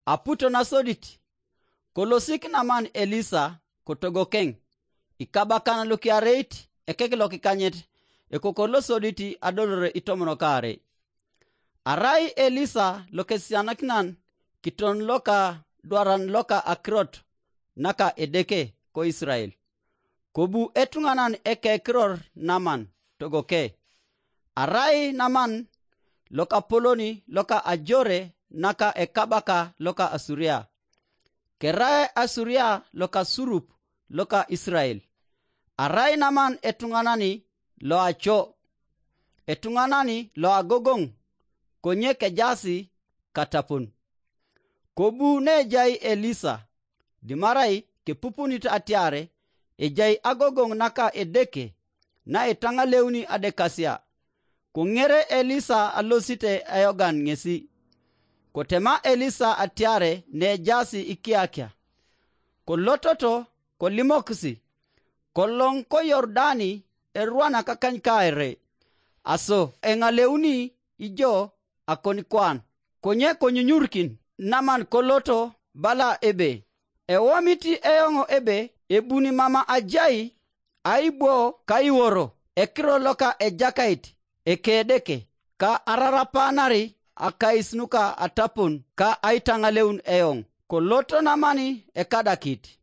aputo na soditi kolosik naman Elisa kotogokeng ikabakana lukiareit ekekiloki kanyet ekokolo soditi adolore itomono kare. Arai Elisa lokesianaknan kiton loka dwaran loka akrot naka edeke ko Israel. Kobu etunganan ekekror naman togoke. Arai naman loka poloni loka ajore naka ekabaka loka Asuria. Kerae Asuria loka surup loka Israel. Arai naman etunganani lo acho. Etunganani lo agogong konye kejasi katapun. Kobu ne jai Elisa dimarai ke pupunit atiare ejai agogong naka edeke na etanga leuni adekasia. Kungere Elisa alosite ayogan ngesi. Kotema Elisa atiare ne jasi ikiakia. Kolototo kolimoksi. Kolong ko Yordani erwana kakankaire. Aso engaleuni ijo akonikwan. Konye konyunyurkin naman koloto bala ebe. Ewamiti eyongo ebe ebuni mama ajai aibo kaiworo. Ekiro loka ejakait ekedeke ka ararapanari akaisnuka atapun ka aitangaleun eyong. Koloto namani ekadakit.